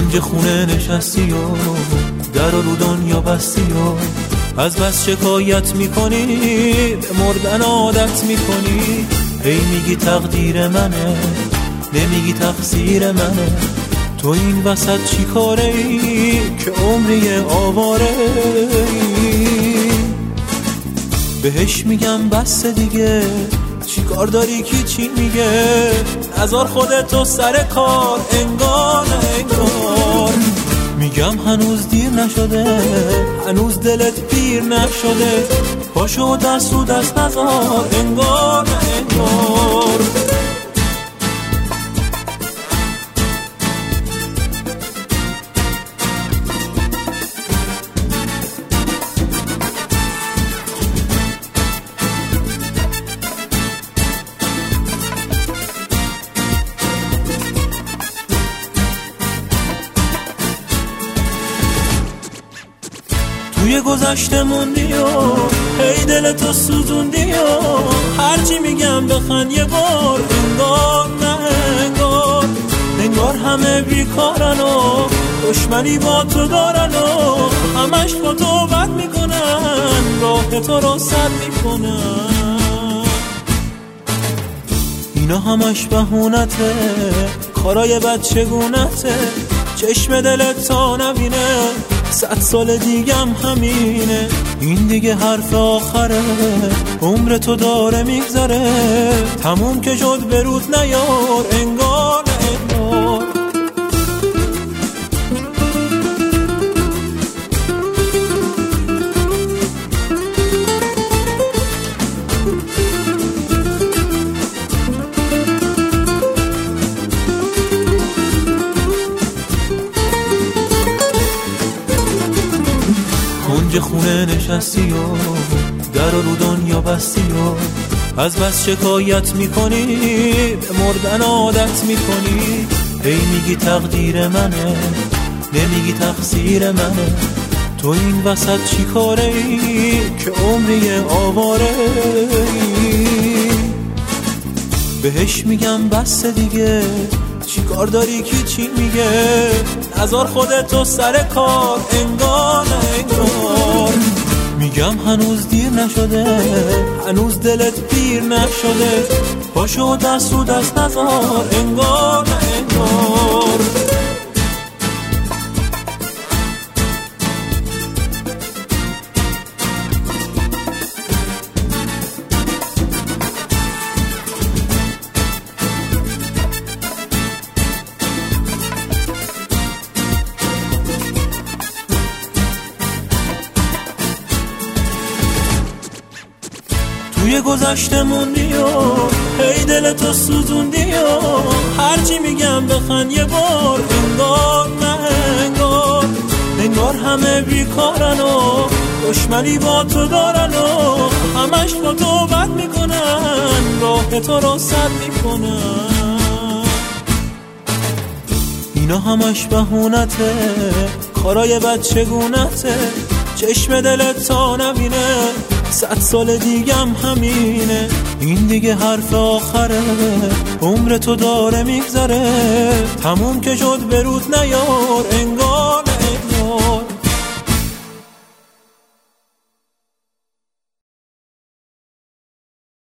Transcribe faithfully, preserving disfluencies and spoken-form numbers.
کنج خونه نشستی و در رو دنیا بستی و از بس شکایت میکنی به مردن عادت میکنی. هی میگی تقدیر منه نمیگی تقصیر منه. تو این وسط چی کاره ای که عمری آواره ای؟ بهش میگم بس دیگه چی کار داری کی چی میگه؟ نذار خودتو سر کار انگار نه انگار. میگم هنوز دیر نشده هنوز دلت پیر نشده. پاشو دست و دست نذار انگار نه انگار. توی گذشته موندی و هی دلتو سوزوندی و هرچی میگم بخند یه بار انگار نه انگار. انگار همه بیکارن و دشمنی با تو دارن و همش با تو بد میکنن راه تو رو سد میکنن. اینا همش بهونته کارای بچگونته. چشم دلت تا نبینه صد سال دیگم همینه. این دیگه حرف آخره عمر تو داره میگذره. تموم که شد برود نیار انگار نه انگار. کنج خونه نشستی و در رو دنیا بستی و از بس شکایت میکنی به مردن عادت میکنی. هی میگی تقدیر منه نمیگی تقصیر منه. تو این وسط چی کاره ای که عمری آواره ای؟ بهش میگم بس دیگه چی کار داری کی چی میگه؟ نذار خودتو سر کار انگار نه انگار. میگم هنوز دیر نشده هنوز دلت پیر نشده. پاشو دست و دست نذار انگار نه انگار. توی گذشته موندی و هی دلتو سوزوندی و هرچی میگم بخند یه بار انگار نه انگار. انگار همه بیکارن و دشمنی با تو دارن و همش با تو بد میکنن راه تو رو سد میکنن. اینا همش بهونته کارای بچگونته. چشم دلت تا نبینه صد سال دیگم همینه. این دیگه حرف آخره عمر تو داره میگذره. تموم که شد برود نیار انگار